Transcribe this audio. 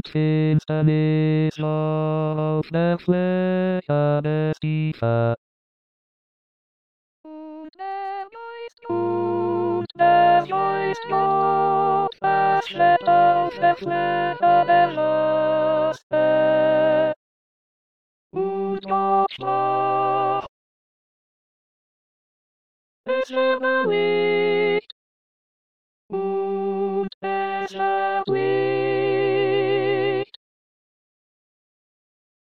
Finsternis auf der Fläche des Tiefer. Und der Geist Gott, was schwebt auf der Fläche der Wasser. Und Gott sprach, es werde